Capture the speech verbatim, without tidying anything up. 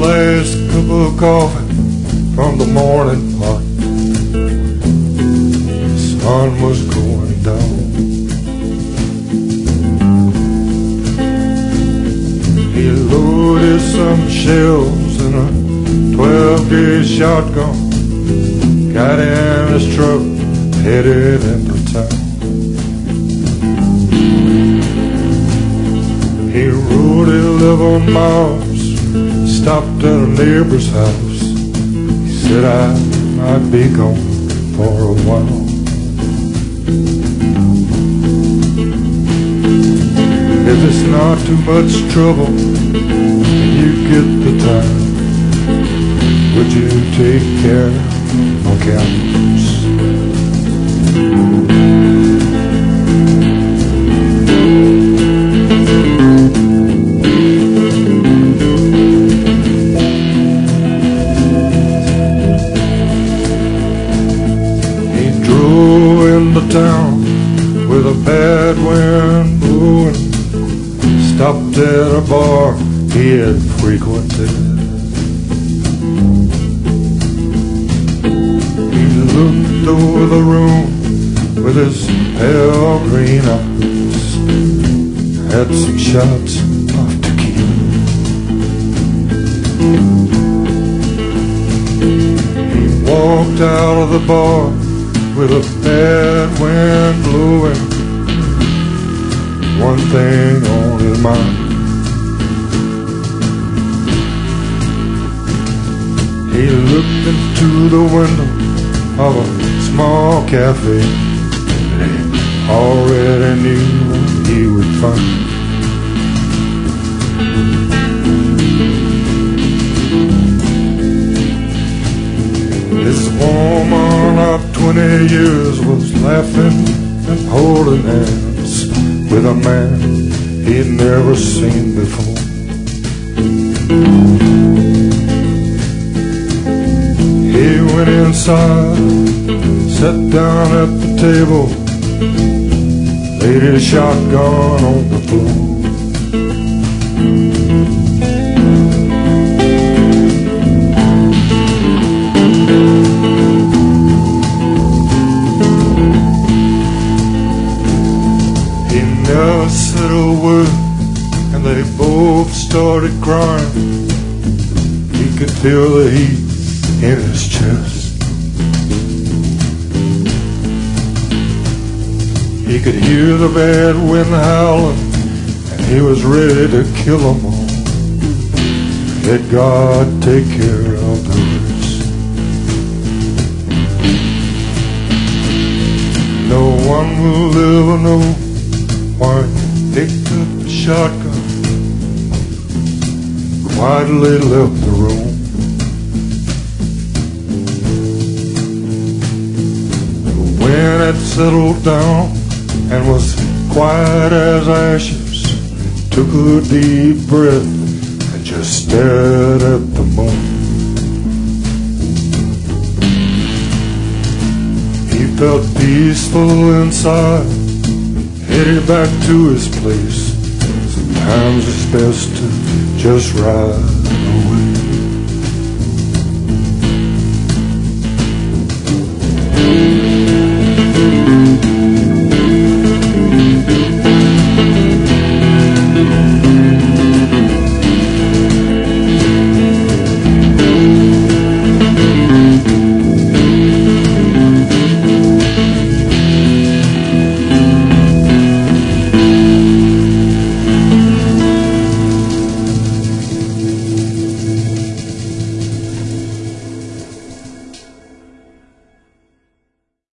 last cup of coffee from the morning pot. The sun was going down. He loaded some shells in a twelve gauge shotgun, got in his truck, headed into town. He rode eleven miles, stopped at a neighbor's house. He said I might be gone for a while. If it's not too much trouble and you get the time, would you take care of my cows? He drove into town with a bad wind blowing, stopped at a bar he had frequented. He looked over the room with his pale green eyes, had some shots of tequila. He walked out of the bar with a bad wind blowing, one thing on his mind. He looked into the window of a small cafe that he already knew what he would find. This woman of twenty years was laughing and holding hands with a man he'd never seen before. He went inside, sat down at the table, laid his shotgun on the floor. He never said a word, and they both started crying. He could feel the heat in his chest. He could hear the bad wind howling, and he was ready to kill them all. Let God take care of the rest. No one will ever know why he picked up the shotgun, quietly left the room. When it settled down and was quiet as ashes, took a deep breath and just stared at the moon. He felt peaceful inside, headed back to his place. Sometimes it's best to just ride away.